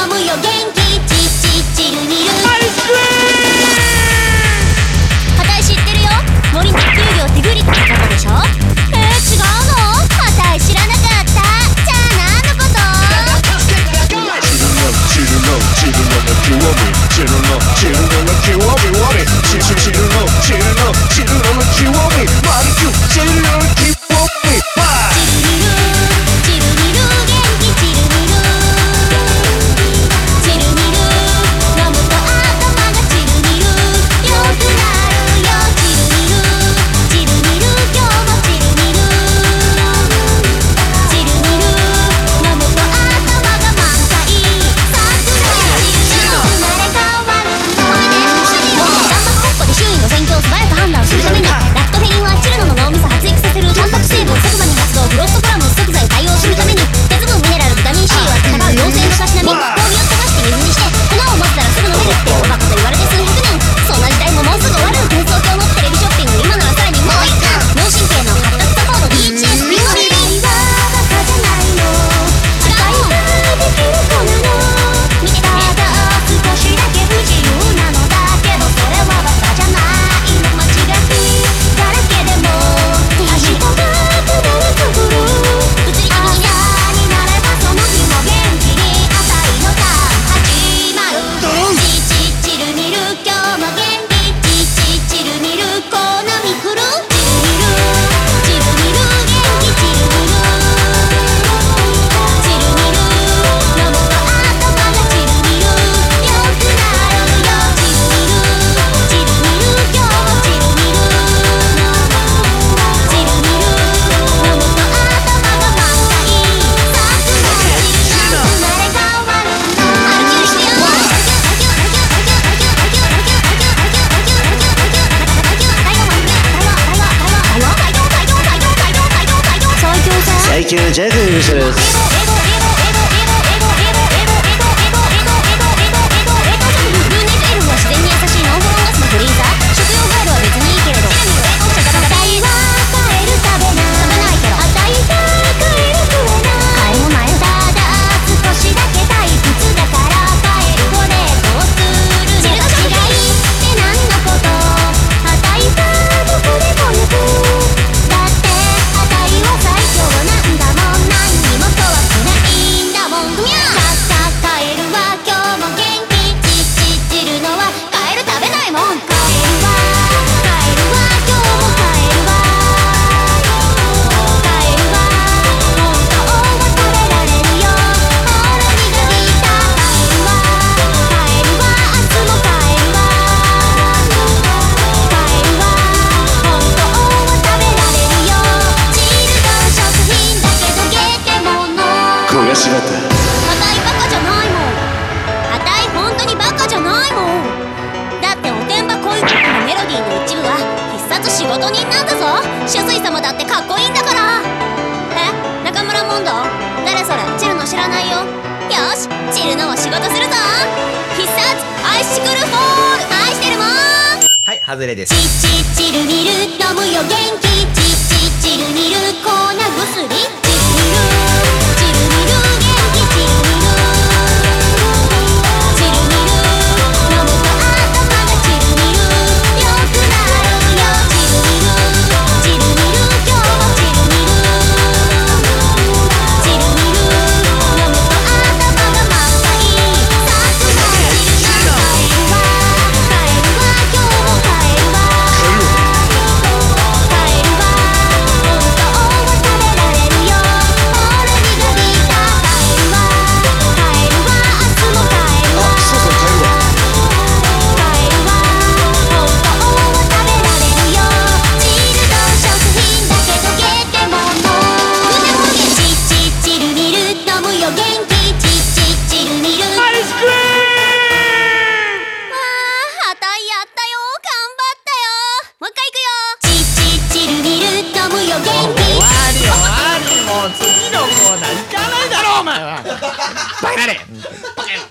飲むよ元気チチチルミルアイスクリあたい知ってるよ森の給料手繰りってことでしょ違うのあたい知らなかったじゃあ何のことチルノチルノの極みチルノチルノの極みワミチルチルノチルノチルノの極みマリキュチルノの極みチルミル元気チルミルチルミル飲むと頭がチルミル良くなるよチルミルチルミル今日もチルミルチルミル飲むと頭が満載桜やチルミル生まれ変わるおいで頑張っこっこで周囲の戦況を素早く判断するためにラクトフェリンはチルノの脳みそ発育させるタンパク成分即座に発動フロストコラム即座に対応するために鉄分ミネラルビタミン C は戦う妖精のたしなみ氷を溶かして水にして粉を混ぜたらすぐ飲めるっておバカと言われて数百年そんな時代ももうすぐ終わる転送鏡のテレビショッピング今ならさらにもう一巻脳神経の発達サポート DHS ピンゴリーバカじゃないの違うのできる子なの見てただ少しだけ不自由なのだけどそれはバカじゃないの間違いだらけでも足とがくなるところ物理的にね朝になればその日も元気に朝いのが始まるチチチルミル今日も元気チチチルミルこのみ来るチルミルチルミル元気チルミルチルミル飲むと頭がチルミル良くなるよチルミルチルミル今日もチルミルチルミル飲むと頭が満載桜やチルミル生まれ変わる歩きよりしてよ最強ジャグルするルーネクエルフは自然に優しいノンホロンガスのフリーザー食用ガエルは別にいいけれどあたいはカエル食べないけどあたいがカエル食えないカエルもないただ少しだけ退屈だからカエルを冷凍するチルの違いって何のことあたいがどこでも行くだってあたいは最強なんだもん何にも怖くないんだもんカエルは今日も元気チチチルのはカエル食べないもんカエルは今日もカエルは本当は食べられるよほら身が引いたカエルは明日もカエルは本当は食べられるよチルド食品だけどゲテモノ焦がしバターあたいバカじゃないもんあたい本当にバカじゃないもんだっておてんば恋曲のメロディーの一部は必殺仕事人なんだぞ主水様だってかっこいいんだから中村モンド誰それチルノ知らないよよしチルノは仕事するぞ必殺アイシクルフォール愛してるもんはい、外れです。 チチチルミル飲むよ元気チチチルミル粉薬チルミルチルミル元気チルミルチルミル飲むと頭がチルミル良くなるよチルミルチルミル今日もチルミルチルミル飲むと頭が満載桜やチルミルカエルは今日もカエルはカエルは本当は食べられるよほら身が引いたカエルは明日もカエルはカエルは本当は食べられるよチルド食品だけどゲテモノチチチルミル飲むよ元気チチチルミルアイスクリあたいやったよ頑張ったよもう一回いくよチチチルミル飲むよ元気終わりもう次のコーナー行かないだろお前はバカなれバカ野郎